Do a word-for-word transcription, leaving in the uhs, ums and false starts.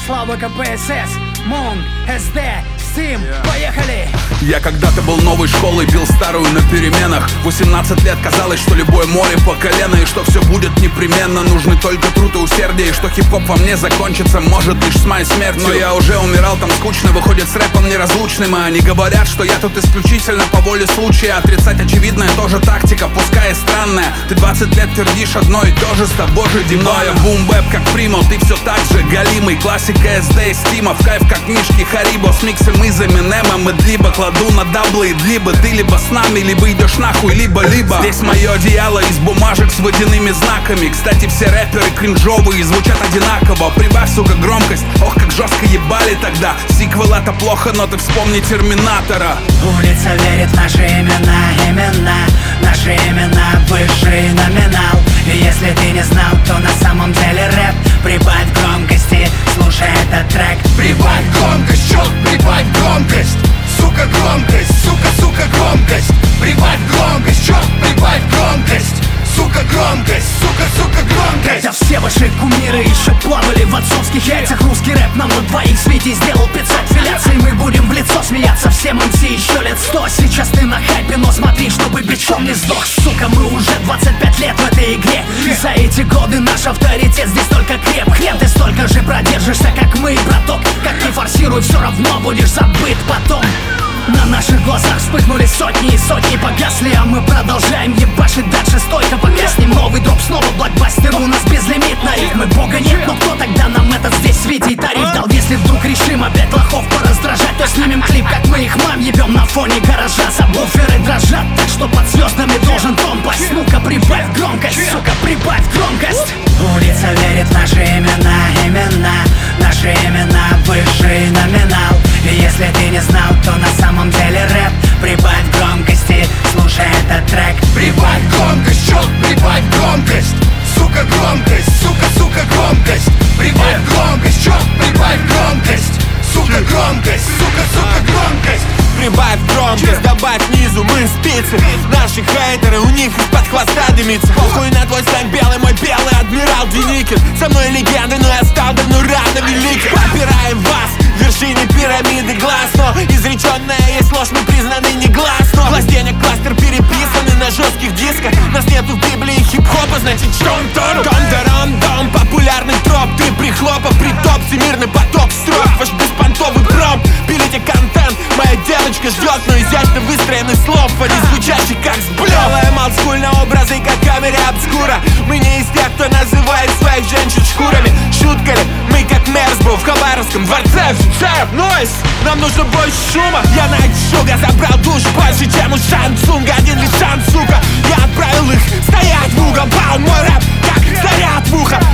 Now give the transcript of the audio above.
Слава КПСС, Мун, СД, Steam, поехали! Я когда-то был новой школой, бил старую на переменах. восемнадцать лет казалось, что любое море по колено, и что все будет непременно. Нужны только труд и усердие, и что хип-хоп во мне закончится, может, лишь с моей смертью. Но я уже умирал там скучно, выходит, с рэпом неразлучным. А они говорят, что я тут исключительно по воле случая. Отрицать очевидное тоже тактика, пускай и странная. Ты двадцать лет твердишь одно и то же, с тобой же дебаем. Бум-бэп как Примо, ты все так же галимый. Классика эс ди и Стима, в кайф как Мишки Харибо. С миксом из Эминема, либо кладу на даблы и длибы. Ты либо с нами, либо идешь нахуй, либо-либо. Здесь мое одеяло из бумажек с водяными знаками. Кстати, все рэперы кринжовые, звучат одинаково. Прибавь, сука, громкость, ох, как жестко ебали тогда. Сиквел это плохо, но ты вспомни Терминатора. Улица верит в наши имена, имена. Наши имена, высший номинал. И если ты не знал, то на самом деле рэп. Прибавь громкости, слушай этот трек. Прибавь громкость, чёрт, прибавь громкость. Сука, громкость, сука, сука, громкость. Прибавь громкость, чёрт, прибавь громкость. Сука, громкость, сука, сука, громкость. Когда все ваши кумиры еще плавали в отцовских яйцах, русский рэп нам на двоих с Витей сделал пятьсот филяций. Мы будем в лицо смеяться всем эм си еще лет сто. Сейчас ты на хайпе, но смотри, чтобы бичом не сдох. Сука, мы уже двадцать пять лет в этой игре. И за эти годы наш авторитет здесь только креп. Хрен ты столько же продержишься, как мы, браток. Как не форсируй, все равно будешь забыт потом. На наших глазах вспыхнули сотни и сотни погасли, а мы продолжаем ебашить дальше стойко. Погаснем, новый дроп, снова блокбастер, у нас безлимит на рифмы. Бога нет, но кто тогда нам этот здесь с Витей тариф дал? Если вдруг решим опять лохов пораздражать, то снимем клип, как мы их мам ебем на фоне гаража. Сабвуферы дрожат, так что под звездами должен тон пасть. Ну-ка прибавь громкость, сука, прибавь громкость. Улица верит в наши имена, имена. Наши имена, высший номинал. И если ты не знал, то на самом деле рэп. Прибавь громкости, слушай этот трек. Прибавь громкость, чёрт, прибавь громкость. Сука, громкость, сука, сука, громкость. Прибавь громкость, чёрт, прибавь громкость. Сука, громкость, сука, сука, громкость. Прибавь громкость, добавь низу, мы спицы. Наши хейтеры, у них из-под хвоста дымится. Похуй на твой стань белый, мой белый адмирал Деникин. Со мной легенды, но я стал давно рано великим. Попираем вас, вершине пирамиды глаз. Но изреченная есть ложь, мы признаны негласно. Власть денег, кластер переписаны на жестких дисках. Нас нету в Библии хип-хопа, значит что-он тон дом дом популярный троп, ты прихлопа, притоп, всемирный поток строк. Ваш беспонтовый пром, пилите контент. Моя девочка ждет, но изящно выстроенный слов, а не звучащий как сблёв. Делаем олдскульно образы, как камере обскура. Мы не из тех, кто называет своих женщин шкурами. Шутка ли? Мы как Мерсбо в Хабаровском дворце. Офицер, нойс! Нам нужно больше шума. Я Найт Шуга забрал душ больше, чем у Шансунга. Один лишь шанс, сука. Я отправил их стоять в угол. Бал, мой рэп, как заряд в ухо.